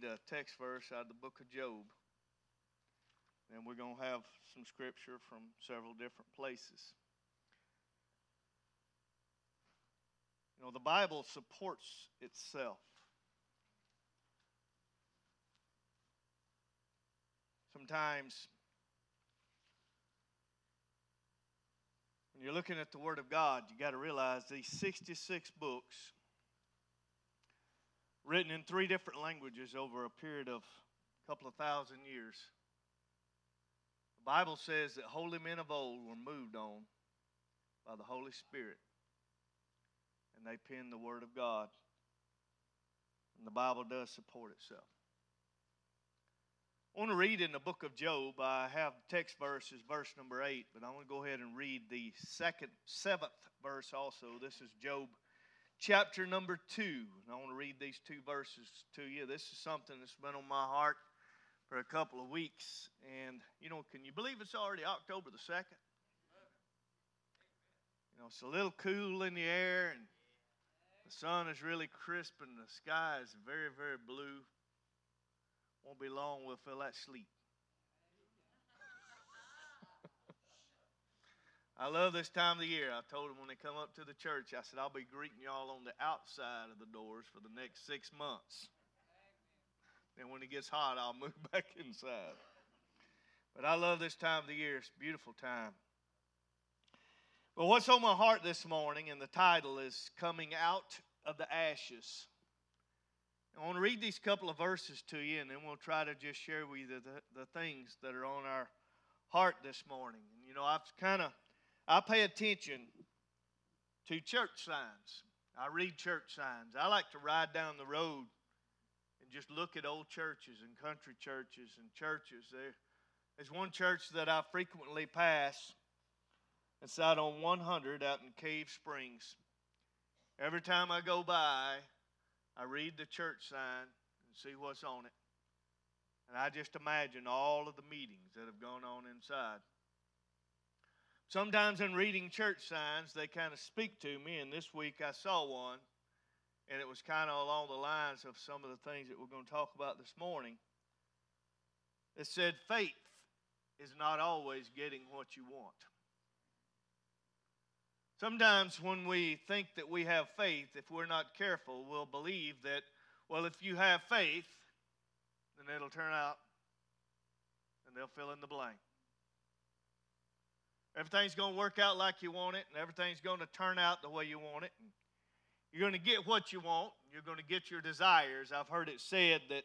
read a text verse out of the book of Job. And we're going to have some scripture from several different places. You know, the Bible supports itself. Sometimes, when you're looking at the Word of God, you got to realize these 66 books, written in 3 different languages over a period of a couple of thousand years. The Bible says that holy men of old were moved on by the Holy Spirit, and they penned the Word of God. And the Bible does support itself. I want to read in the book of Job. I have text verses, verse number 8, but I want to go ahead and read the 7th verse also. This is Job chapter number 2. And I want to read these 2 verses to you. This is something that's been on my heart for a couple of weeks. And, you know, can you believe it's already October the 2nd? You know, it's a little cool in the air, and the sun is really crisp, and the sky is very, very blue. Won't be long, we'll feel that sleep. I love this time of the year. I told them when they come up to the church, I said, I'll be greeting y'all on the outside of the doors for the next 6 months. And when it gets hot, I'll move back inside. But I love this time of the year. It's a beautiful time. Well, what's on my heart this morning, and the title is Coming Out of the Ashes. I want to read these couple of verses to you, and then we'll try to just share with you the things that are on our heart this morning. And, you know, I pay attention to church signs. I read church signs. I like to ride down the road and just look at old churches and country churches and churches. There's one church that I frequently pass. It's out on 100 out in Cave Springs. Every time I go by, I read the church sign and see what's on it. And I just imagine all of the meetings that have gone on inside. Sometimes in reading church signs, they kind of speak to me. And this week I saw one. And it was kind of along the lines of some of the things that we're going to talk about this morning. It said, faith is not always getting what you want. Sometimes when we think that we have faith, if we're not careful, we'll believe that, well, if you have faith, then it'll turn out, and they'll fill in the blank. Everything's going to work out like you want it, and everything's going to turn out the way you want it. And you're going to get what you want. You're going to get your desires. I've heard it said that,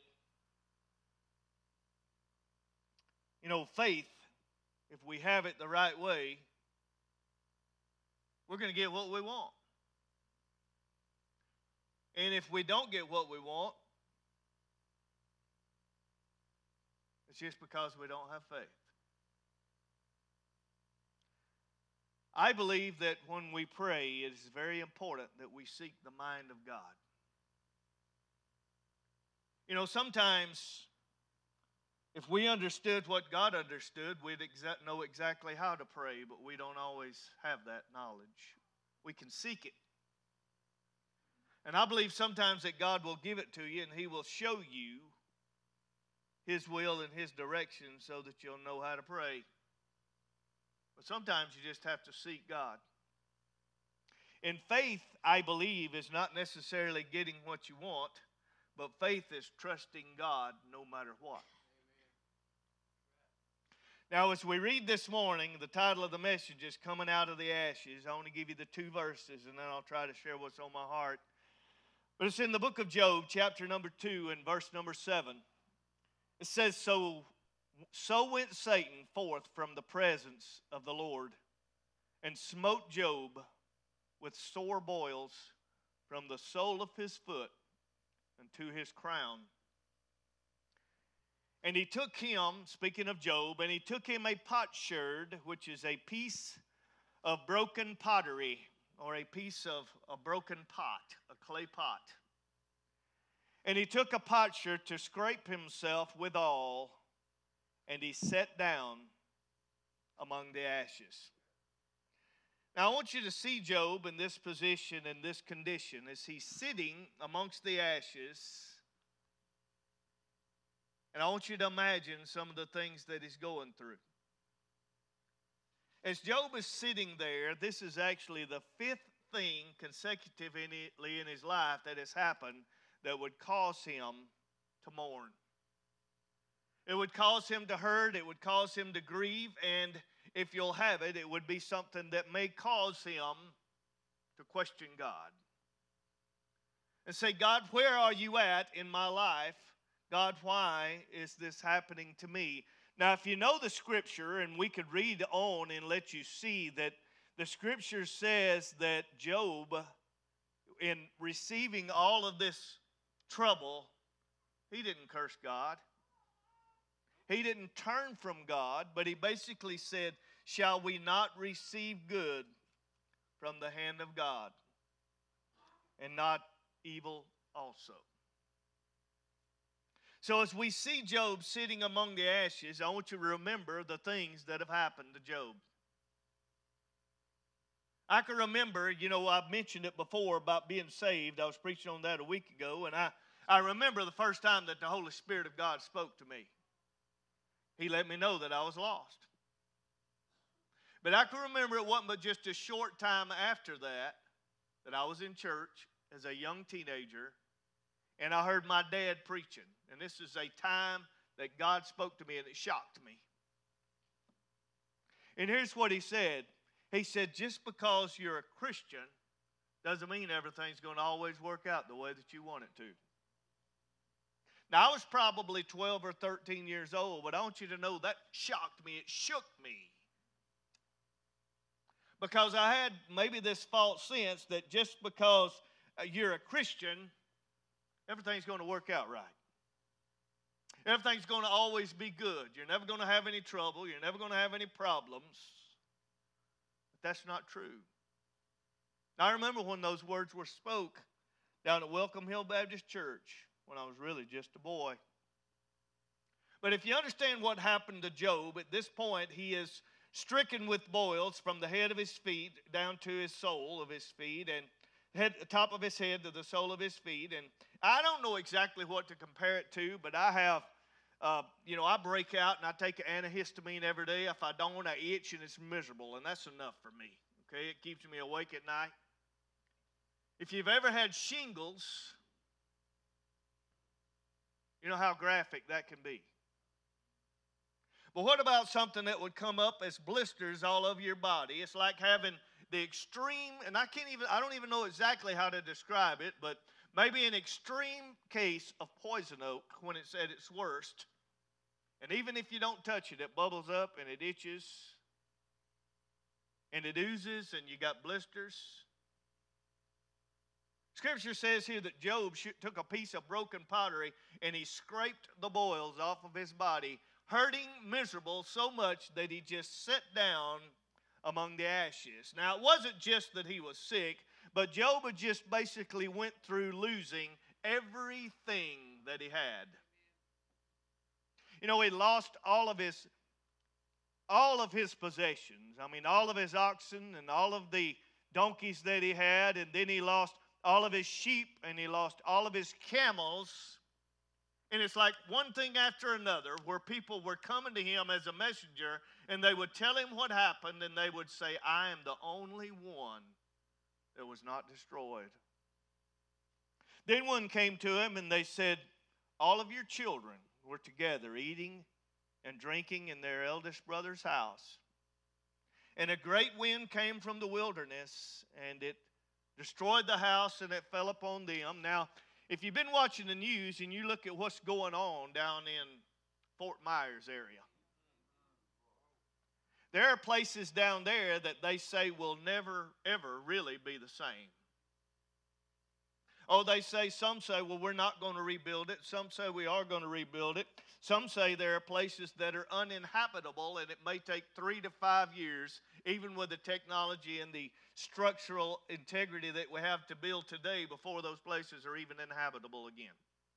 you know, faith, if we have it the right way, we're going to get what we want. And if we don't get what we want, it's just because we don't have faith. I believe that when we pray, it is very important that we seek the mind of God. You know, sometimes if we understood what God understood, we'd know exactly how to pray, but we don't always have that knowledge. We can seek it. And I believe sometimes that God will give it to you, and He will show you His will and His direction so that you'll know how to pray. But sometimes you just have to seek God. And faith, I believe, is not necessarily getting what you want, but faith is trusting God no matter what. Now, as we read this morning, the title of the message is Coming Out of the Ashes. I want to give you the 2 verses, and then I'll try to share what's on my heart. But it's in the book of Job, chapter number 2, and verse number 7. It says, So went Satan forth from the presence of the Lord, and smote Job with sore boils from the sole of his foot unto his crown. And he took him, speaking of Job, and he took him a potsherd, which is a piece of broken pottery, or a piece of a broken pot, a clay pot. And he took a potsherd to scrape himself withal, and he sat down among the ashes. Now I want you to see Job in this position, in this condition, as he's sitting amongst the ashes. And I want you to imagine some of the things that he's going through. As Job is sitting there, this is actually the fifth thing consecutively in his life that has happened that would cause him to mourn. It would cause him to hurt. It would cause him to grieve. And if you'll have it, it would be something that may cause him to question God. And say, God, where are you at in my life? God, why is this happening to me? Now, if you know the Scripture, and we could read on and let you see that the Scripture says that Job, in receiving all of this trouble, he didn't curse God. He didn't turn from God, but he basically said, shall we not receive good from the hand of God, and not evil also? So as we see Job sitting among the ashes, I want you to remember the things that have happened to Job. I can remember, I've mentioned it before about being saved. I was preaching on that a week ago, and I remember the first time that the Holy Spirit of God spoke to me. He let me know that I was lost. But I can remember it wasn't but just a short time after that I was in church as a young teenager, and I heard my dad preaching. And this is a time that God spoke to me, and it shocked me. And here's what he said. He said, just because you're a Christian doesn't mean everything's going to always work out the way that you want it to. Now, I was probably 12 or 13 years old, but I want you to know that shocked me. It shook me. Because I had maybe this false sense that just because you're a Christian, everything's going to work out right. Everything's going to always be good. You're never going to have any trouble. You're never going to have any problems. But that's not true. I remember when those words were spoke down at Welcome Hill Baptist Church when I was really just a boy. But if you understand what happened to Job, at this point he is stricken with boils from the head of his feet down to his sole of his feet, and the top of his head to the sole of his feet. And I don't know exactly what to compare it to, but I have, I break out and I take an antihistamine every day. If I don't, I itch and it's miserable, and that's enough for me. Okay, it keeps me awake at night. If you've ever had shingles, you know how graphic that can be. But what about something that would come up as blisters all over your body? It's like having the extreme, and I don't even know exactly how to describe it, but maybe an extreme case of poison oak when it's at its worst. And even if you don't touch it, it bubbles up and it itches and it oozes and you got blisters. Scripture says here that Job took a piece of broken pottery and he scraped the boils off of his body, hurting, miserable so much that he just sat down among the ashes. Now, it wasn't just that he was sick, but Job had just basically went through losing everything that he had. He lost all of his possessions. I mean, all of his oxen and all of the donkeys that he had, and then he lost all of his sheep, and he lost all of his camels. And it's like one thing after another where people were coming to him as a messenger, and they would tell him what happened, and they would say, I am the only one that was not destroyed. Then one came to him, and they said, all of your children were together eating and drinking in their eldest brother's house. And a great wind came from the wilderness, and it destroyed the house, and it fell upon them. Now, if you've been watching the news and you look at what's going on down in Fort Myers area, there are places down there that they say will never, ever really be the same. Oh, some say, well, we're not going to rebuild it. Some say we are going to rebuild it. Some say there are places that are uninhabitable, and it may take 3 to 5 years, even with the technology and the structural integrity that we have to build today, before those places are even inhabitable again.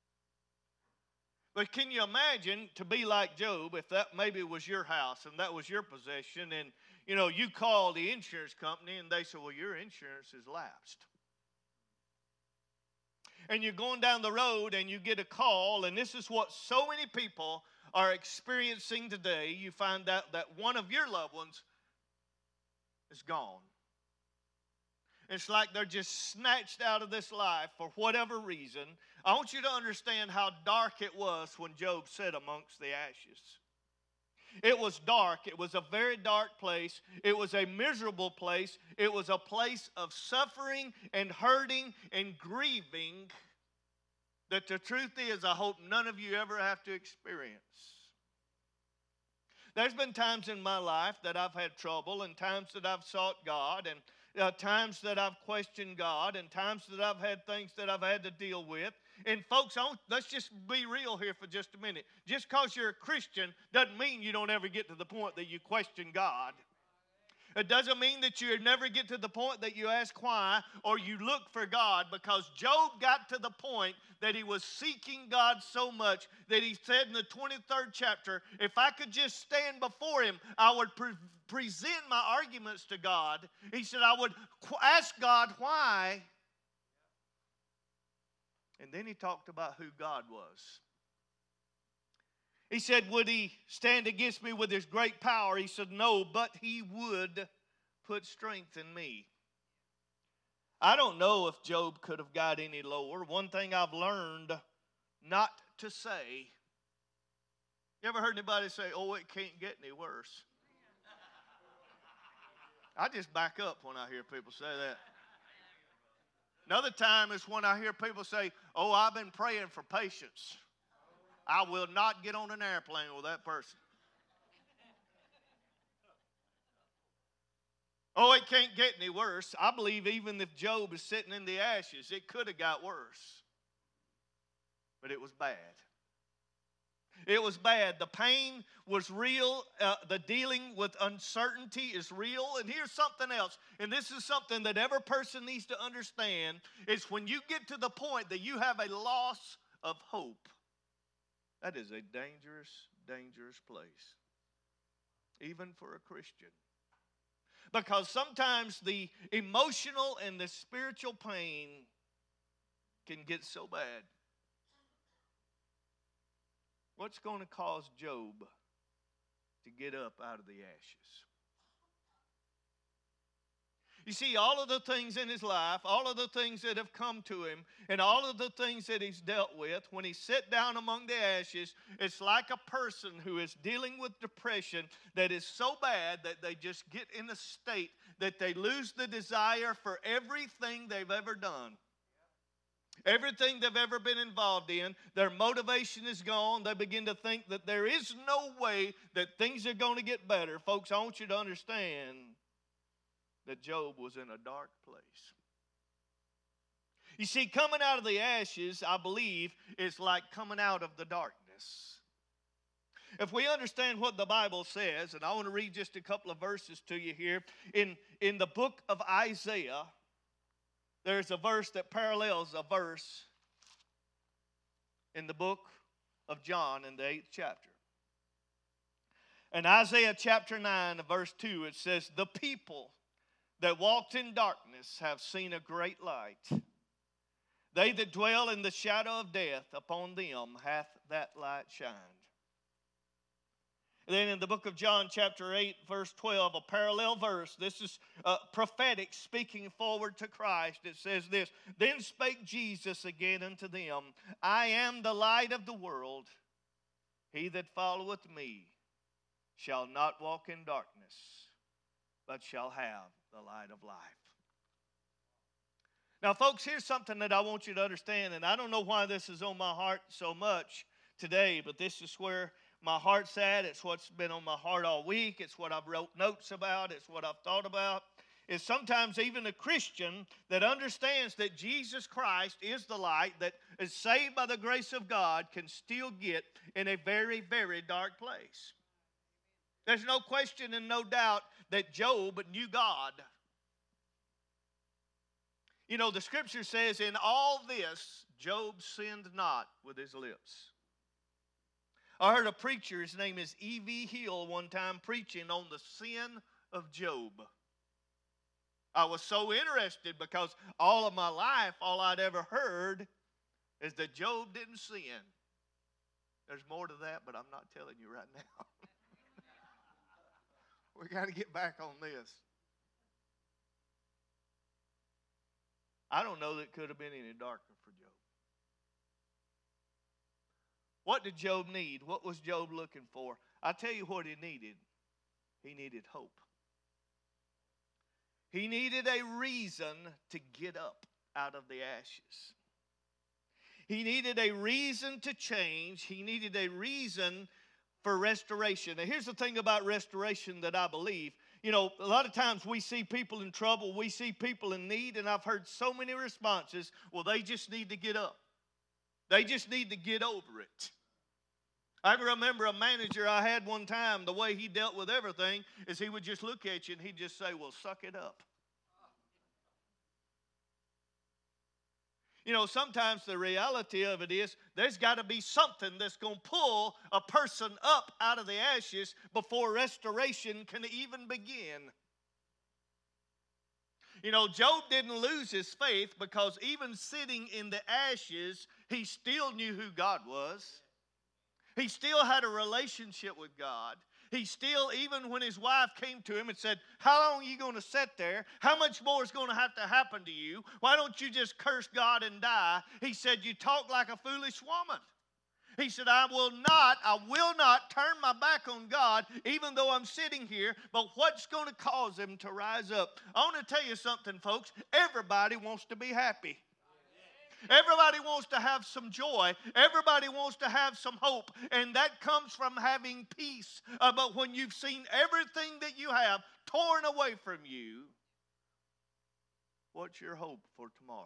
But can you imagine to be like Job, if that maybe was your house and that was your possession, and you call the insurance company and they say, well, your insurance is lapsed. and you're going down the road and you get a call, and this is what so many people are experiencing today. You find out that one of your loved ones is gone. It's like they're just snatched out of this life for whatever reason. I want you to understand how dark it was when Job sat amongst the ashes. It was dark. It was a very dark place. It was a miserable place. It was a place of suffering and hurting and grieving that the truth is, I hope none of you ever have to experience. There's been times in my life that I've had trouble, and times that I've sought God, and times that I've questioned God, and times that I've had things that I've had to deal with. And folks, let's just be real here for just a minute. Just because you're a Christian doesn't mean you don't ever get to the point that you question God. It doesn't mean that you never get to the point that you ask why or you look for God, because Job got to the point that he was seeking God so much that he said in the 23rd chapter, if I could just stand before him, I would present my arguments to God. He said, I would ask God why. And then he talked about who God was. He said, would he stand against me with his great power? He said, no, but he would put strength in me. I don't know if Job could have got any lower. One thing I've learned not to say. You ever heard anybody say, oh, it can't get any worse? I just back up when I hear people say that. Another time is when I hear people say, oh, I've been praying for patience. I will not get on an airplane with that person. Oh, it can't get any worse. I believe even if Job is sitting in the ashes, it could have got worse. But it was bad. It was bad. The pain was real. The dealing with uncertainty is real. And here's something else. And this is something that every person needs to understand. Is when you get to the point that you have a loss of hope. That is a dangerous, dangerous place. Even for a Christian. Because sometimes the emotional and the spiritual pain can get so bad. What's going to cause Job to get up out of the ashes? You see, all of the things in his life, all of the things that have come to him, and all of the things that he's dealt with, when he sat down among the ashes, it's like a person who is dealing with depression that is so bad that they just get in a state that they lose the desire for everything they've ever done. Everything they've ever been involved in, their motivation is gone. They begin to think that there is no way that things are going to get better. Folks, I want you to understand that Job was in a dark place. You see, coming out of the ashes, I believe, is like coming out of the darkness. If we understand what the Bible says, and I want to read just a couple of verses to you here. In the book of Isaiah, there's a verse that parallels a verse in the book of John in the 8th chapter. In Isaiah chapter 9, verse 2, it says, the people that walked in darkness have seen a great light. They that dwell in the shadow of death, upon them hath that light shined. And then in the book of John chapter 8, verse 12, a parallel verse. This is prophetic, speaking forward to Christ. It says this, then spake Jesus again unto them, I am the light of the world. He that followeth me shall not walk in darkness, but shall have the light of life. Now, folks, here's something that I want you to understand, and I don't know why this is on my heart so much today, but this is where my heart's at. It's what's been on my heart all week. It's what I've wrote notes about. It's what I've thought about. Is sometimes even a Christian that understands that Jesus Christ is the light, that is saved by the grace of God, can still get in a very, very dark place. There's no question and no doubt that Job knew God. You know, the scripture says, in all this, Job sinned not with his lips. I heard a preacher, his name is E.V. Hill, one time preaching on the sin of Job. I was so interested because all of my life, all I'd ever heard is that Job didn't sin. There's more to that, but I'm not telling you right now. We got to get back on this. I don't know that it could have been any darker for Job. What did Job need? What was Job looking for? I'll tell you what he needed. He needed hope. He needed a reason to get up out of the ashes. He needed a reason to change. He needed a reason for restoration. Now, here's the thing about restoration that I believe. You know, a lot of times we see people in trouble, we see people in need, and I've heard so many responses, well, they just need to get up. They just need to get over it. I remember a manager I had one time, the way he dealt with everything is he would just look at you and he'd just say, well, suck it up. You know, sometimes the reality of it is there's got to be something that's going to pull a person up out of the ashes before restoration can even begin. You know, Job didn't lose his faith because even sitting in the ashes, he still knew who God was. He still had a relationship with God. He still, even when his wife came to him and said, how long are you going to sit there? How much more is going to have to happen to you? Why don't you just curse God and die? He said, you talk like a foolish woman. He said, I will not turn my back on God even though I'm sitting here, but what's going to cause him to rise up? I want to tell you something, folks. Everybody wants to be happy. Everybody wants to have some joy. Everybody wants to have some hope. And that comes from having peace. But when you've seen everything that you have torn away from you, what's your hope for tomorrow?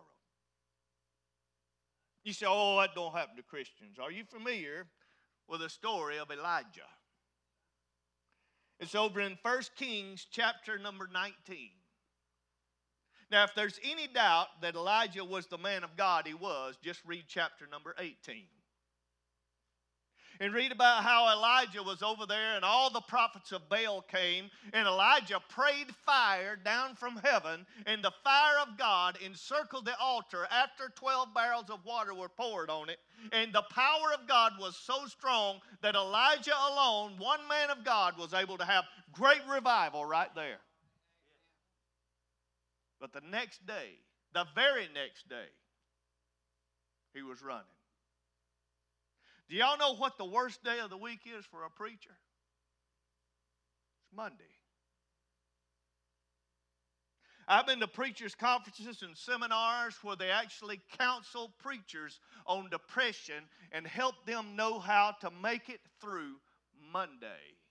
You say, oh, that don't happen to Christians. Are you familiar with the story of Elijah? It's over in 1 Kings chapter number 19. Now, if there's any doubt that Elijah was the man of God, he was. Just read chapter number 18. And read about how Elijah was over there and all the prophets of Baal came. And Elijah prayed fire down from heaven. And the fire of God encircled the altar after 12 barrels of water were poured on it. And the power of God was so strong that Elijah alone, one man of God, was able to have great revival right there. But the next day, the very next day, he was running. Do y'all know what the worst day of the week is for a preacher? It's Monday. I've been to preachers' conferences and seminars where they actually counsel preachers on depression and help them know how to make it through Monday.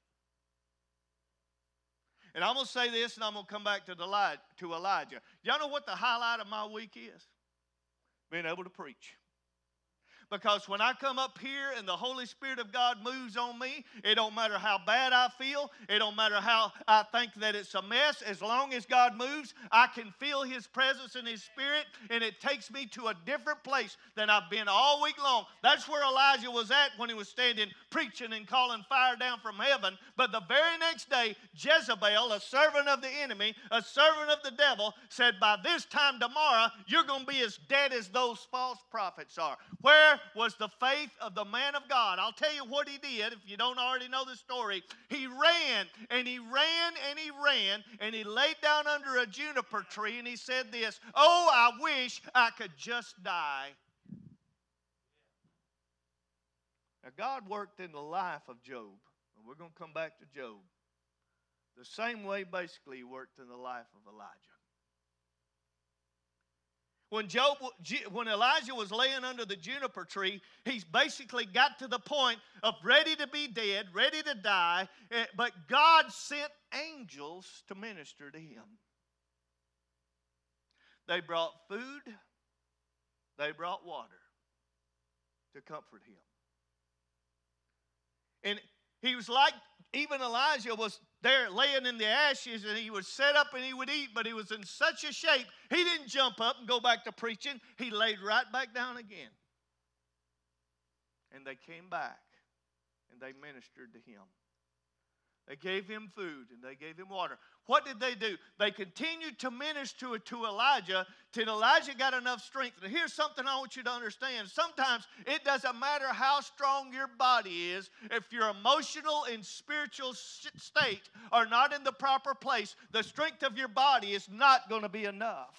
And I'm going to say this, and I'm going to come back to Elijah. Y'all know what the highlight of my week is? Being able to preach. Because when I come up here and the Holy Spirit of God moves on me, it don't matter how bad I feel. It don't matter how I think that it's a mess. As long as God moves, I can feel His presence and His Spirit, and it takes me to a different place than I've been all week long. That's where Elijah was at when he was standing preaching and calling fire down from heaven. But the very next day, Jezebel, a servant of the enemy, a servant of the devil, said, by this time tomorrow, you're going to be as dead as those false prophets are. Where was the faith of the man of God? I'll tell you what he did, if you don't already know the story. He ran, and he ran, and he ran, and he laid down under a juniper tree, and he said this, oh, I wish I could just die. Now, God worked in the life of Job, and we're going to come back to Job, the same way basically he worked in the life of Elijah. When Elijah was laying under the juniper tree, he's basically got to the point of ready to be dead, ready to die, but God sent angels to minister to him. They brought food, they brought water to comfort him. And he was like, even Elijah was there laying in the ashes, and he would sit up and he would eat, but he was in such a shape, he didn't jump up and go back to preaching. He laid right back down again. And they came back, and they ministered to him. They gave him food and they gave him water. What did they do? They continued to minister to Elijah till Elijah got enough strength. And here's something I want you to understand. Sometimes it doesn't matter how strong your body is. If your emotional and spiritual state are not in the proper place, the strength of your body is not going to be enough.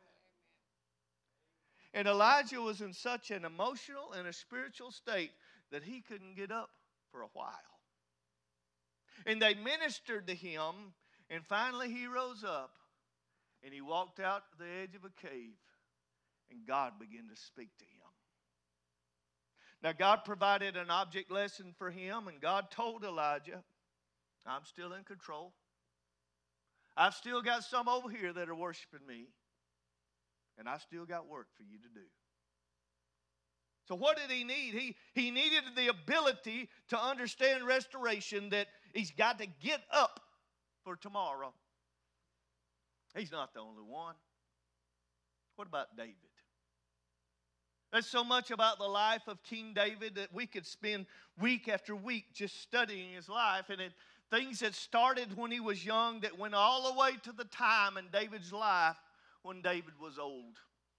And Elijah was in such an emotional and a spiritual state that he couldn't get up for a while. And they ministered to him, and finally he rose up, and he walked out to the edge of a cave, and God began to speak to him. Now God provided an object lesson for him, and God told Elijah, I'm still in control. I've still got some over here that are worshiping me, and I still got work for you to do. So what did he need? He needed the ability to understand restoration, that he's got to get up for tomorrow. He's not the only one. What about David? There's so much about the life of King David that we could spend week after week just studying his life. And things that started when he was young that went all the way to the time in David's life when David was old.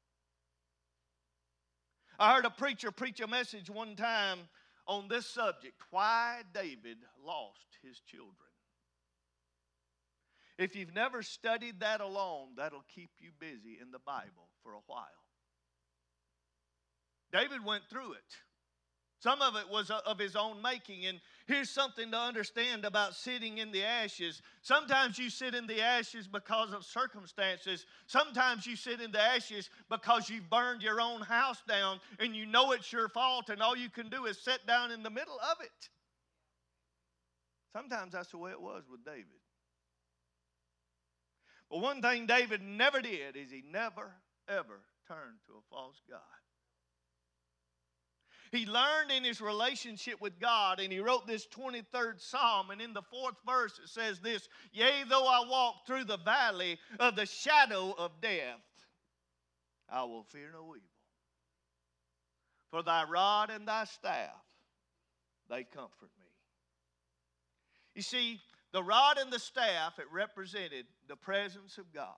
I heard a preacher preach a message one time on this subject, why David lost his children. If you've never studied that alone, that'll keep you busy in the Bible for a while. David went through it. Some of it was of his own making. And here's something to understand about sitting in the ashes. Sometimes you sit in the ashes because of circumstances. Sometimes you sit in the ashes because you've burned your own house down and you know it's your fault, and all you can do is sit down in the middle of it. Sometimes that's the way it was with David. But one thing David never did is he never, ever turned to a false god. He learned in his relationship with God, and he wrote this 23rd Psalm, and in the 4th verse it says this, yea, though I walk through the valley of the shadow of death, I will fear no evil. For thy rod and thy staff, they comfort me. You see, the rod and the staff, it represented the presence of God.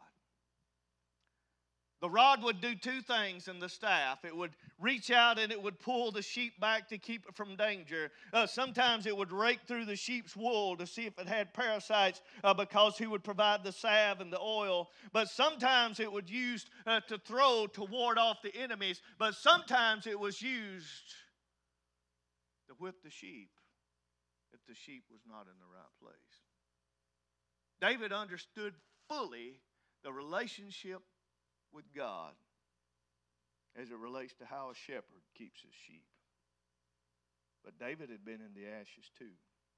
The rod would do two things in the staff. It would reach out and it would pull the sheep back to keep it from danger. Sometimes it would rake through the sheep's wool to see if it had parasites because he would provide the salve and the oil. But sometimes it was used to throw to ward off the enemies. But sometimes it was used to whip the sheep if the sheep was not in the right place. David understood fully the relationship with God as it relates to how a shepherd keeps his sheep. But David had been in the ashes too.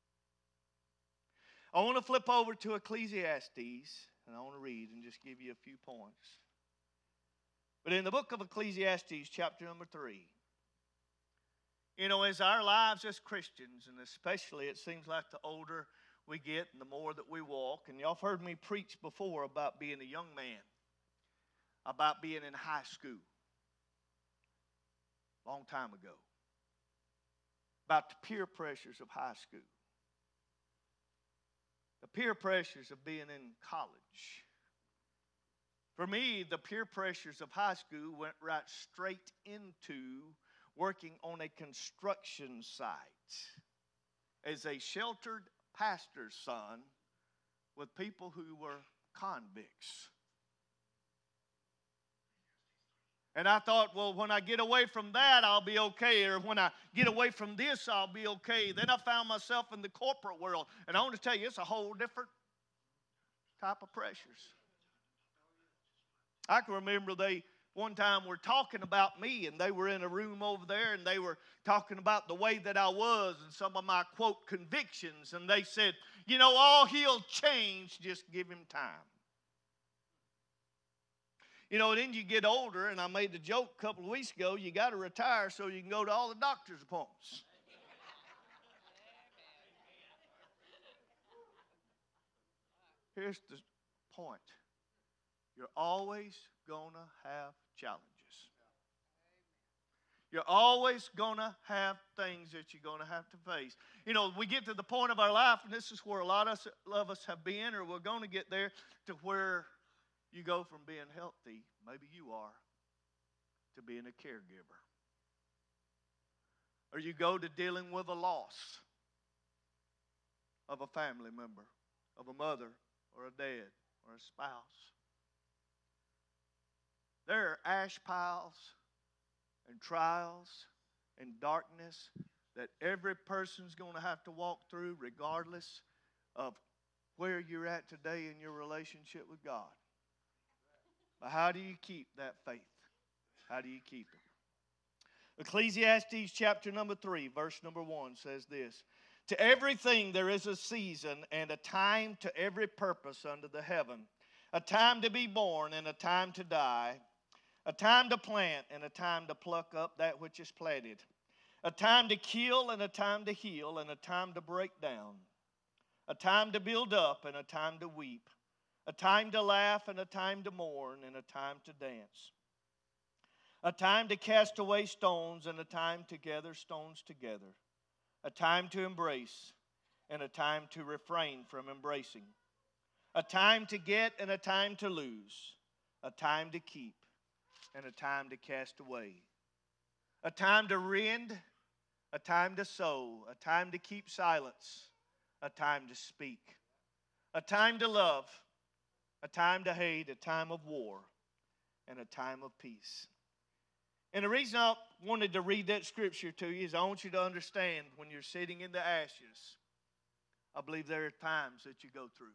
I want to flip over to Ecclesiastes, and I want to read and just give you a few points. But in the book of Ecclesiastes, chapter number 3, you know, as our lives as Christians, and especially it seems like the older we get and the more that we walk, and y'all have heard me preach before about being a young man, about being in high school, long time ago, about the peer pressures of high school, the peer pressures of being in college. For me, the peer pressures of high school went right straight into working on a construction site as a sheltered pastor's son with people who were convicts. And I thought, well, when I get away from that, I'll be okay. Or when I get away from this, I'll be okay. Then I found myself in the corporate world. And I want to tell you, it's a whole different type of pressures. I can remember they one time were talking about me, and they were in a room over there, and they were talking about the way that I was and some of my, quote, convictions. And they said, you know, all he'll change, just give him time. You know, then you get older, and I made the joke a couple of weeks ago, you got to retire so you can go to all the doctor's appointments. Here's the point. You're always going to have challenges. You're always going to have things that you're going to have to face. You know, we get to the point of our life, and this is where a lot of us have been, or we're going to get there, to where you go from being healthy, maybe you are, to being a caregiver. Or you go to dealing with a loss of a family member, of a mother, or a dad, or a spouse. There are ash piles and trials and darkness that every person's going to have to walk through regardless of where you're at today in your relationship with God. But how do you keep that faith? How do you keep it? Ecclesiastes chapter number 3, verse number 1 says this: To everything there is a season and a time to every purpose under the heaven, a time to be born and a time to die, a time to plant and a time to pluck up that which is planted, a time to kill and a time to heal, and a time to break down, a time to build up and a time to weep, a time to laugh and a time to mourn, and a time to dance, a time to cast away stones and a time to gather stones together, a time to embrace and a time to refrain from embracing, a time to get and a time to lose, a time to keep and a time to cast away, a time to rend, a time to sow, a time to keep silence, a time to speak, a time to love, a time to hate, a time of war, and a time of peace. And the reason I wanted to read that scripture to you is I want you to understand, when you're sitting in the ashes, I believe there are times that you go through.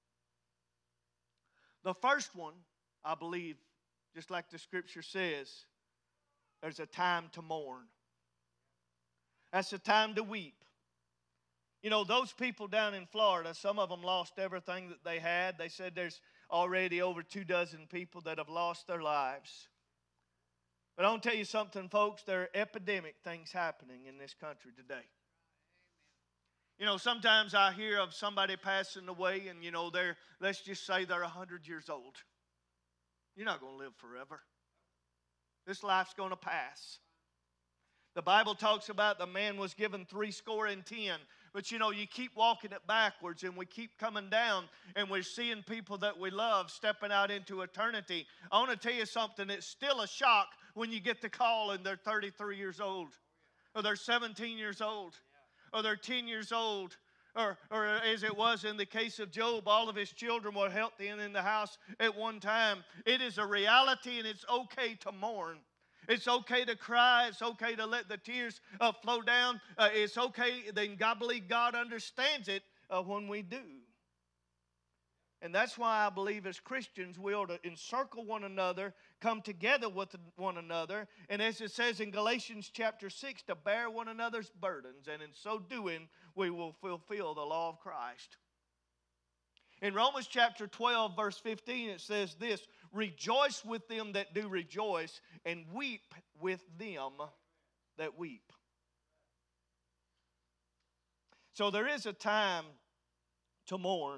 The first one, I believe, just like the scripture says, there's a time to mourn. That's a time to weep. You know, those people down in Florida, some of them lost everything that they had. They said there's already over 24 people that have lost their lives. But I want to tell you something, folks. There are epidemic things happening in this country today. You know, sometimes I hear of somebody passing away and, you know, let's just say they're 100 years old. You're not going to live forever. This life's going to pass. The Bible talks about the man was given 70. But, you know, you keep walking it backwards and we keep coming down and we're seeing people that we love stepping out into eternity. I want to tell you something. It's still a shock when you get the call and they're 33 years old, or they're 17 years old, or they're 10 years old, or as it was in the case of Job, all of his children were healthy and in the house at one time. It is a reality, and it's okay to mourn. It's okay to cry. It's okay to let the tears flow down. It's okay. Then I believe God understands it when we do. And that's why I believe as Christians we ought to encircle one another, come together with one another, and as it says in Galatians chapter 6, to bear one another's burdens, and in so doing we will fulfill the law of Christ. In Romans chapter 12, verse 15, it says this: Rejoice with them that do rejoice, and weep with them that weep. So there is a time to mourn.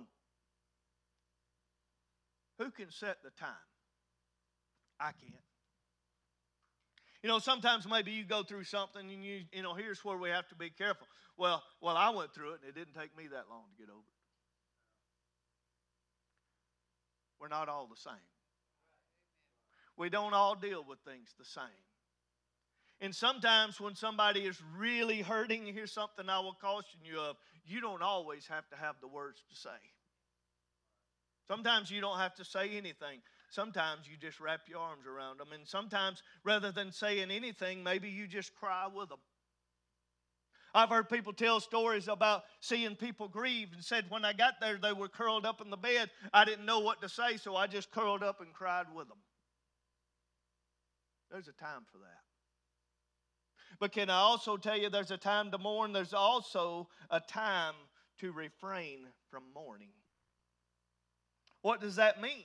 Who can set the time? I can't. You know, sometimes maybe you go through something and you know, here's where we have to be careful. Well, I went through it and it didn't take me that long to get over it. We're not all the same. We don't all deal with things the same. And sometimes when somebody is really hurting, here's something I will caution you of. You don't always have to have the words to say. Sometimes you don't have to say anything. Sometimes you just wrap your arms around them. And sometimes, rather than saying anything, maybe you just cry with them. I've heard people tell stories about seeing people grieve and said when I got there, they were curled up in the bed. I didn't know what to say, so I just curled up and cried with them. There's a time for that. But can I also tell you there's a time to mourn? There's also a time to refrain from mourning. What does that mean?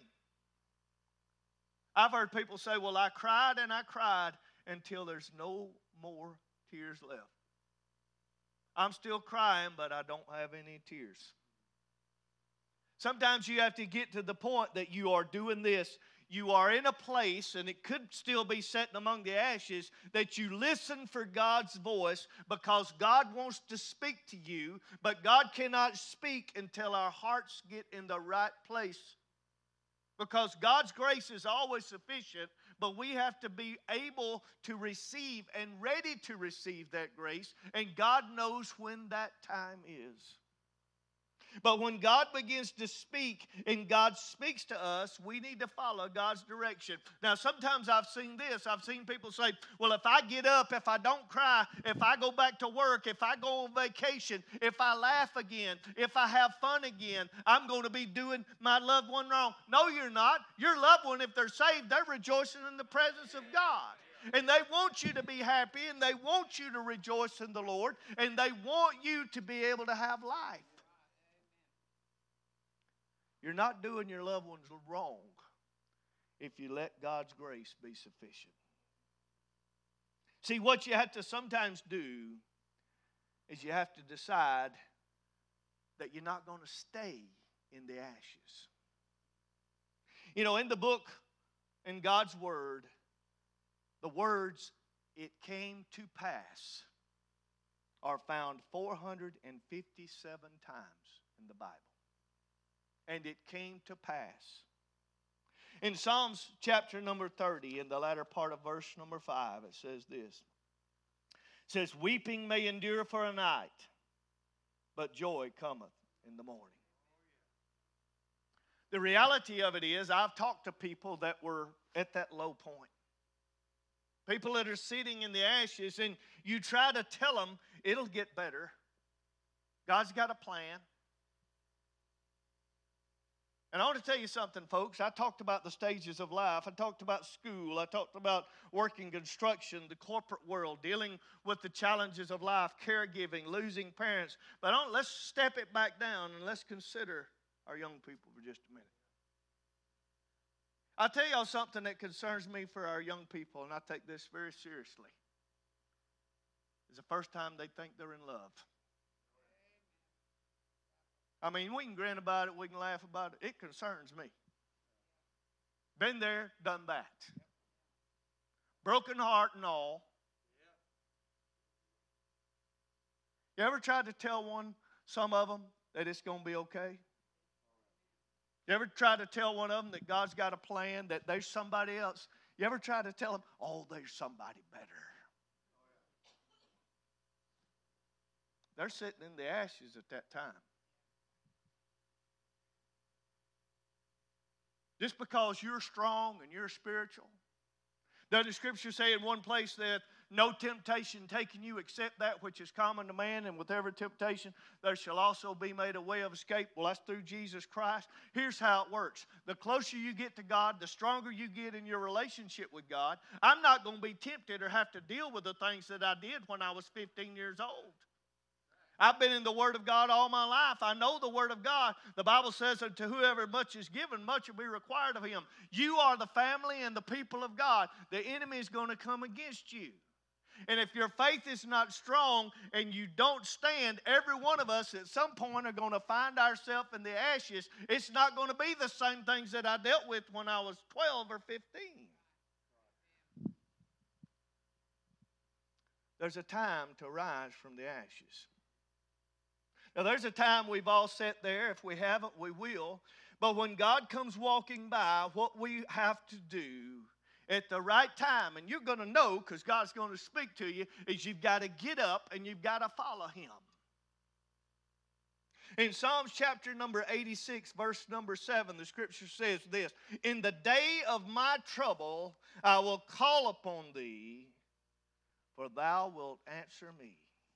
I've heard people say, well, I cried and I cried until there's no more tears left. I'm still crying, but I don't have any tears. Sometimes you have to get to the point that you are doing this. you are in a place, and it could still be sitting among the ashes, that you listen for God's voice because God wants to speak to you, but God cannot speak until our hearts get in the right place. Because God's grace is always sufficient, but we have to be able to receive and ready to receive that grace, and God knows when that time is. But when God begins to speak and God speaks to us, we need to follow God's direction. Now, sometimes I've seen this. I've seen people say, well, if I get up, if I don't cry, if I go back to work, if I go on vacation, if I laugh again, if I have fun again, I'm going to be doing my loved one wrong. No, you're not. Your loved one, if they're saved, they're rejoicing in the presence of God. And they want you to be happy, and they want you to rejoice in the Lord, and they want you to be able to have life. You're not doing your loved ones wrong if you let God's grace be sufficient. See, what you have to sometimes do is you have to decide that you're not going to stay in the ashes. You know, in the book, in God's Word, the words, "it came to pass," are found 457 times in the Bible. And it came to pass. In Psalms chapter number 30, in the latter part of verse number 5, it says this. It says, "Weeping may endure for a night, but joy cometh in the morning." The reality of it is, I've talked to people that were at that low point. People that are sitting in the ashes, and you try to tell them it'll get better. God's got a plan. And I want to tell you something, folks. I talked about the stages of life. I talked about school. I talked about working construction, the corporate world, dealing with the challenges of life, caregiving, losing parents. But let's step it back down and let's consider our young people for just a minute. I'll tell y'all something that concerns me for our young people, and I take this very seriously. It's the first time they think they're in love. I mean, we can grin about it, we can laugh about it. It concerns me. Been there, done that. Broken heart and all. You ever tried to tell some of them, that it's going to be okay? You ever try to tell one of them that God's got a plan, that there's somebody else? You ever try to tell them, oh, there's somebody better? They're sitting in the ashes at that time. Just because you're strong and you're spiritual. Does the Scripture say in one place that no temptation taking you except that which is common to man, and with every temptation there shall also be made a way of escape? Well, that's through Jesus Christ. Here's how it works. The closer you get to God, the stronger you get in your relationship with God. I'm not going to be tempted or have to deal with the things that I did when I was 15 years old. I've been in the Word of God all my life. I know the Word of God. The Bible says that to whoever much is given, much will be required of him. You are the family and the people of God. The enemy is going to come against you. And if your faith is not strong and you don't stand, every one of us at some point are going to find ourselves in the ashes. It's not going to be the same things that I dealt with when I was 12 or 15. There's a time to rise from the ashes. Now, there's a time we've all sat there. If we haven't, we will. But when God comes walking by, what we have to do at the right time, and you're going to know because God's going to speak to you, is you've got to get up and you've got to follow Him. In Psalms chapter number 86, verse number 7, the Scripture says this, "In the day of my trouble I will call upon Thee, for Thou wilt answer me."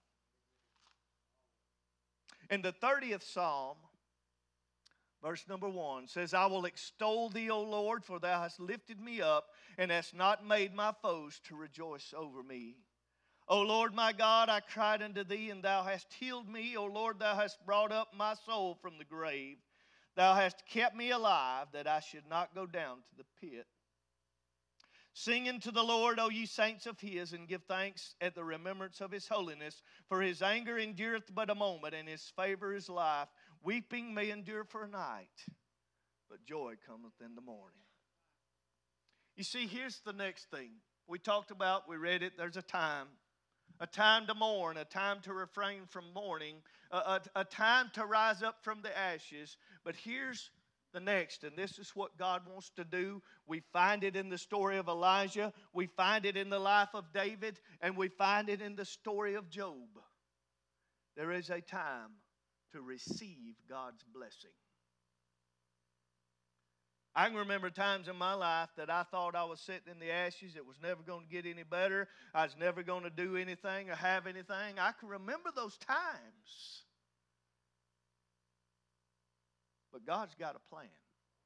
In the 30th Psalm, verse number 1 says, "I will extol Thee, O Lord, for Thou hast lifted me up and hast not made my foes to rejoice over me. O Lord my God, I cried unto Thee, and Thou hast healed me. O Lord, Thou hast brought up my soul from the grave. Thou hast kept me alive, that I should not go down to the pit. Sing unto the Lord, O ye saints of His, and give thanks at the remembrance of His holiness. For His anger endureth but a moment, and His favor is life. Weeping may endure for a night, but joy cometh in the morning." You see, here's the next thing. We talked about, we read it, there's a time to mourn, a time to refrain from mourning, a time to rise up from the ashes. But here's the next, and this is what God wants to do. We find it in the story of Elijah, we find it in the life of David, and we find it in the story of Job. There is a time to receive God's blessing. I can remember times in my life that I thought I was sitting in the ashes. It was never going to get any better. I was never going to do anything or have anything. I can remember those times. But God's got a plan.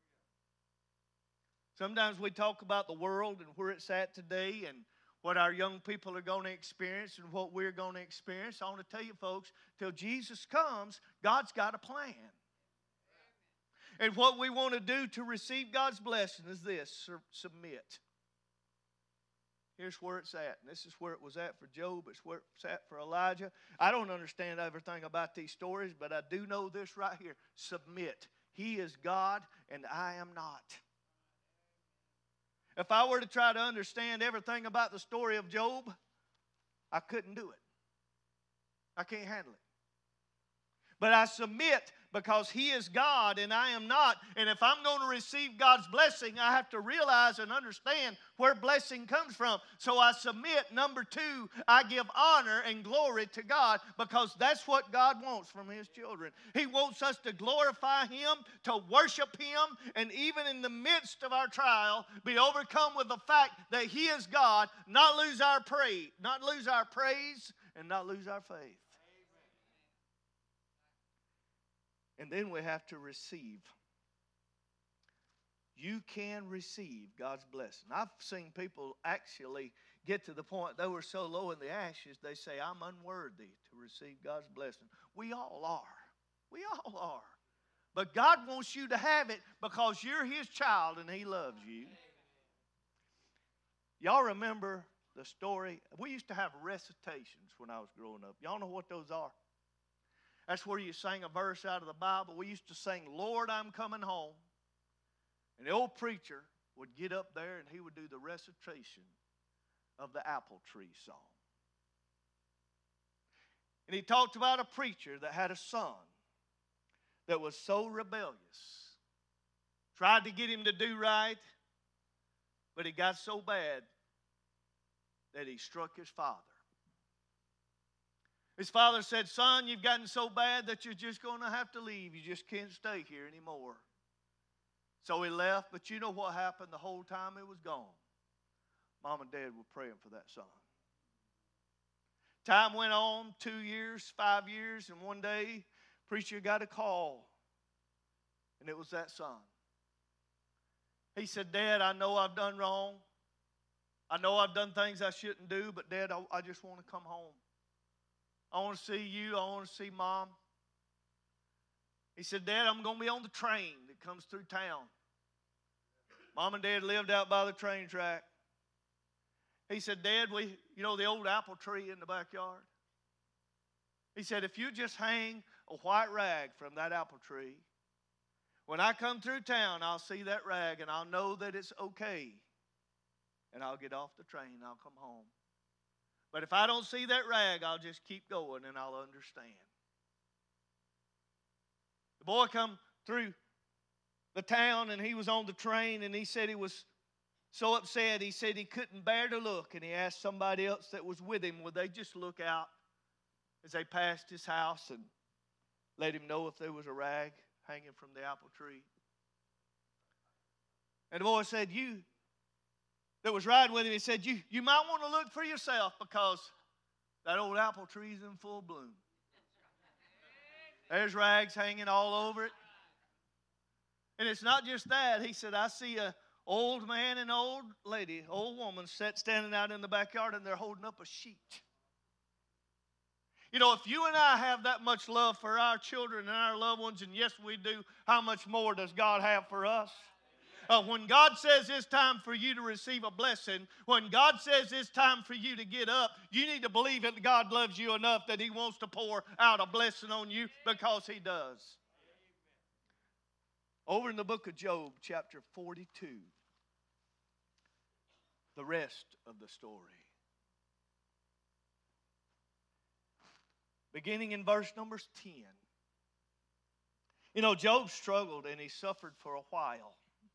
Sometimes we talk about the world and where it's at today and what our young people are going to experience and what we're going to experience. I want to tell you, folks, till Jesus comes, God's got a plan. And what we want to do to receive God's blessing is this: submit. Here's where it's at. And this is where it was at for Job. It's where it's at for Elijah. I don't understand everything about these stories, but I do know this right here. Submit. He is God and I am not. If I were to try to understand everything about the story of Job, I couldn't do it. I can't handle it. But I submit because He is God and I am not. And if I'm going to receive God's blessing, I have to realize and understand where blessing comes from. So I submit. Number two, I give honor and glory to God because that's what God wants from His children. He wants us to glorify Him, to worship Him, and even in the midst of our trial, be overcome with the fact that He is God, not lose our praise, and not lose our faith. And then we have to receive. You can receive God's blessing. I've seen people actually get to the point they were so low in the ashes, they say, I'm unworthy to receive God's blessing. We all are. We all are. But God wants you to have it because you're His child and He loves you. Y'all remember the story? We used to have recitations when I was growing up. Y'all know what those are? That's where you sang a verse out of the Bible. We used to sing, Lord, I'm coming home. And the old preacher would get up there and he would do the recitation of the apple tree song. And he talked about a preacher that had a son that was so rebellious. Tried to get him to do right, but he got so bad that he struck his father. His father said, son, you've gotten so bad that you're just going to have to leave. You just can't stay here anymore. So he left, but you know what happened the whole time he was gone? Mom and Dad were praying for that son. Time went on, 2 years, 5 years, and one day, preacher got a call, and it was that son. He said, Dad, I know I've done wrong. I know I've done things I shouldn't do, but Dad, I just want to come home. I want to see you. I want to see Mom. He said, Dad, I'm going to be on the train that comes through town. Mom and Dad lived out by the train track. He said, Dad, you know the old apple tree in the backyard? He said, if you just hang a white rag from that apple tree, when I come through town, I'll see that rag and I'll know that it's okay. And I'll get off the train and I'll come home. But if I don't see that rag, I'll just keep going and I'll understand. The boy come through the town and he was on the train and he said he was so upset. He said he couldn't bear to look, and he asked somebody else that was with him, would they just look out as they passed his house and let him know if there was a rag hanging from the apple tree. And the boy said, that was riding with him, he said, you might want to look for yourself because that old apple tree is in full bloom. There's rags hanging all over it. And it's not just that. He said, I see an old man and old lady, old woman standing out in the backyard and they're holding up a sheet. You know, if you and I have that much love for our children and our loved ones, and yes, we do, how much more does God have for us? When God says it's time for you to receive a blessing, when God says it's time for you to get up, you need to believe that God loves you enough that He wants to pour out a blessing on you, because He does. Over in the book of Job, chapter 42. the rest of the story. Beginning in verse number 10. You know, Job struggled and he suffered for a while.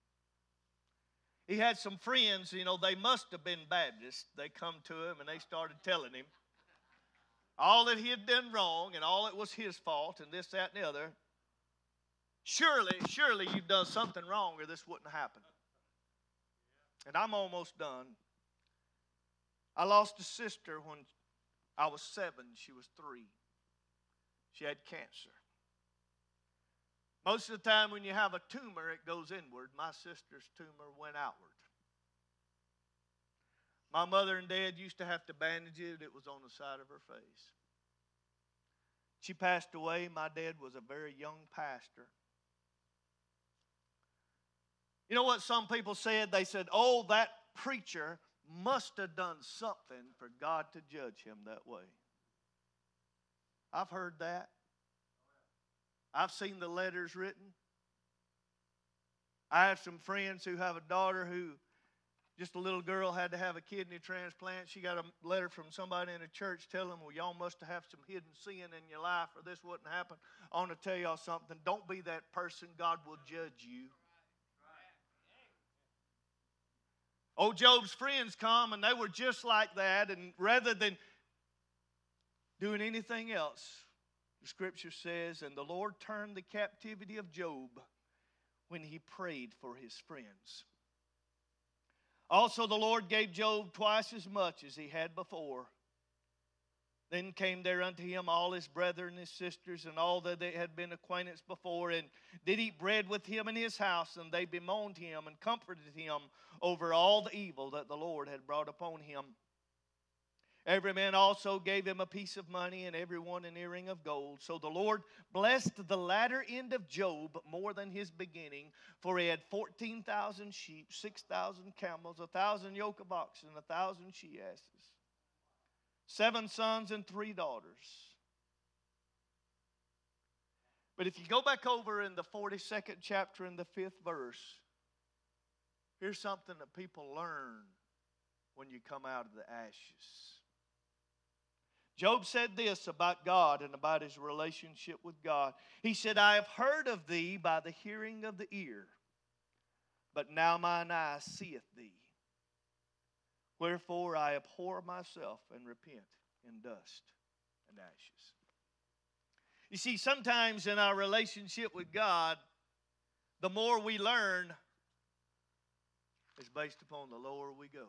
He had some friends, you know, they must have been Baptists. They come to him and they started telling him all that he had done wrong and all it was his fault and this, that, and the other. Surely you've done something wrong or this wouldn't happen. And I'm almost done. I lost a sister when I was 7. She was 3. She had cancer. Most of the time when you have a tumor, it goes inward. My sister's tumor went outward. My mother and dad used to have to bandage it. It was on the side of her face. She passed away. My dad was a very young pastor. You know what some people said? They said, oh, that preacher must have done something for God to judge him that way. I've heard that. I've seen the letters written. I have some friends who have a daughter who, just a little girl, had to have a kidney transplant. She got a letter from somebody in the church telling them, well, y'all must have some hidden sin in your life or this wouldn't happen. I want to tell y'all something. Don't be that person. God will judge you. Oh, Job's friends come and they were just like that, and rather than doing anything else, the scripture says, and the Lord turned the captivity of Job when he prayed for his friends. Also the Lord gave Job twice as much as he had before. Then came there unto him all his brethren and his sisters, and all that they had been acquaintance before, and did eat bread with him in his house, and they bemoaned him and comforted him over all the evil that the Lord had brought upon him. Every man also gave him a piece of money, and every one an earring of gold. So the Lord blessed the latter end of Job more than his beginning, for he had 14,000 sheep, 6,000 camels, 1,000 yoke of oxen, 1,000 she-asses, 7 sons and 3 daughters. But if you go back over in the 42nd chapter in the 5th verse, here's something that people learn when you come out of the ashes. Job said this about God and about his relationship with God. He said, I have heard of thee by the hearing of the ear, but now mine eye seeth thee. Wherefore I abhor myself and repent in dust and ashes. You see, sometimes in our relationship with God, the more we learn is based upon the lower we go.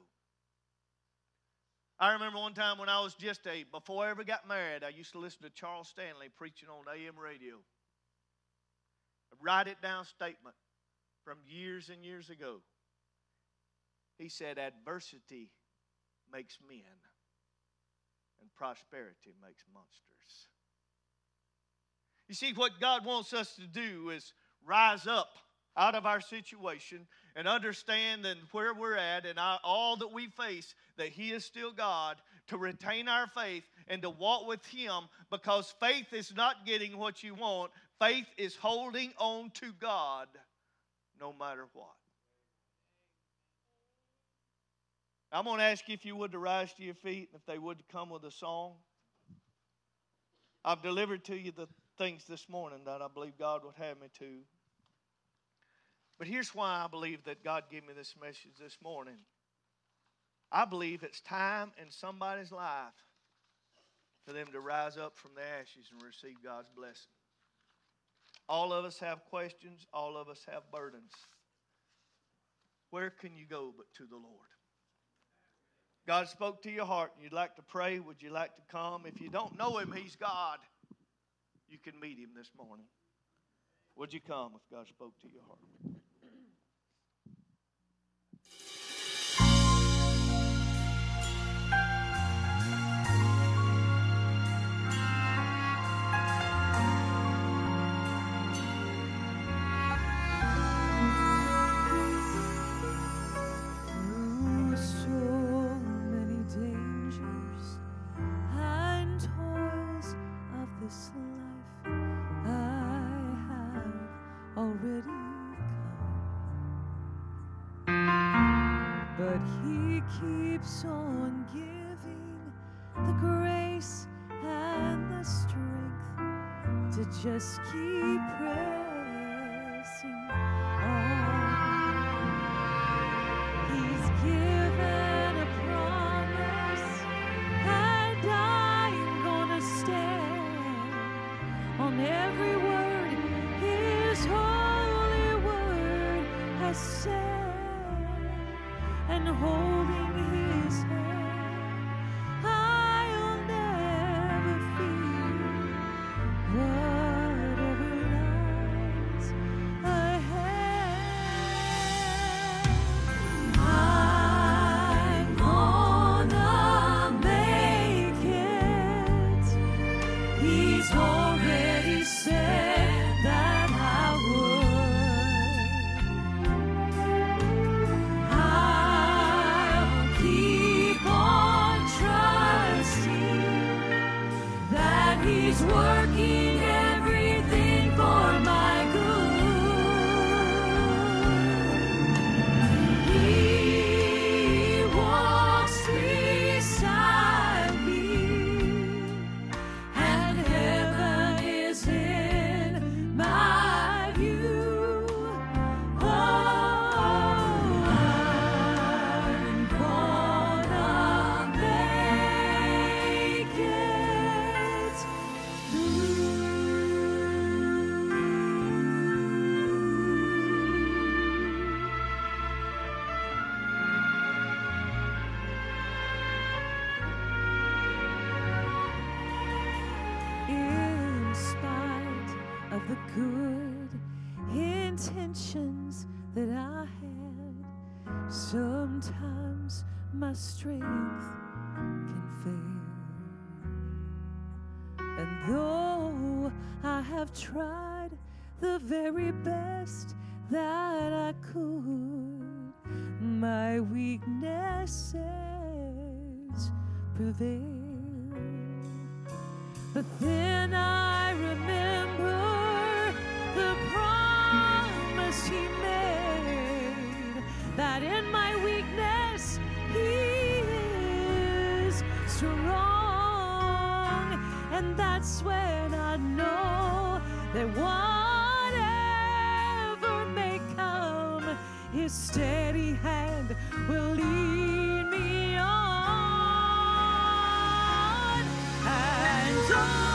I remember one time when I was before I ever got married, I used to listen to Charles Stanley preaching on AM radio. A write-it-down statement from years and years ago. He said, adversity makes men, and prosperity makes monsters. You see, what God wants us to do is rise up out of our situation and understand that where we're at and all that we face, that He is still God, to retain our faith and to walk with Him, because faith is not getting what you want. Faith is holding on to God no matter what. I'm going to ask you if you would to rise to your feet, and if they would to come with a song. I've delivered to you the things this morning that I believe God would have me to. But here's why I believe that God gave me this message this morning. I believe it's time in somebody's life for them to rise up from the ashes and receive God's blessing. All of us have questions. All of us have burdens. Where can you go but to the Lord? God spoke to your heart and you'd like to pray. Would you like to come? If you don't know Him, He's God. You can meet Him this morning. Would you come if God spoke to your heart? This life I have already come. but He keeps on giving the grace and the strength to just keep pressing on. He's given a promise, and I'm gonna stand on every word His holy word has said, and holding His hand, I'll never fear whatever lies ahead. I'm gonna make it. He's already said that I would. I'll keep on trusting that He's working everything for my good. He walks beside me, and heaven is in my view. Oh, I'm gonna make it through. In spite of the good intentions that I had, sometimes my strength can fail. And though I have tried the very best that I could, my weaknesses prevail. But then I remember the promise He made, that in my weakness He is strong. And that's when I know that whatever may come, His steady hand will lead me on. And on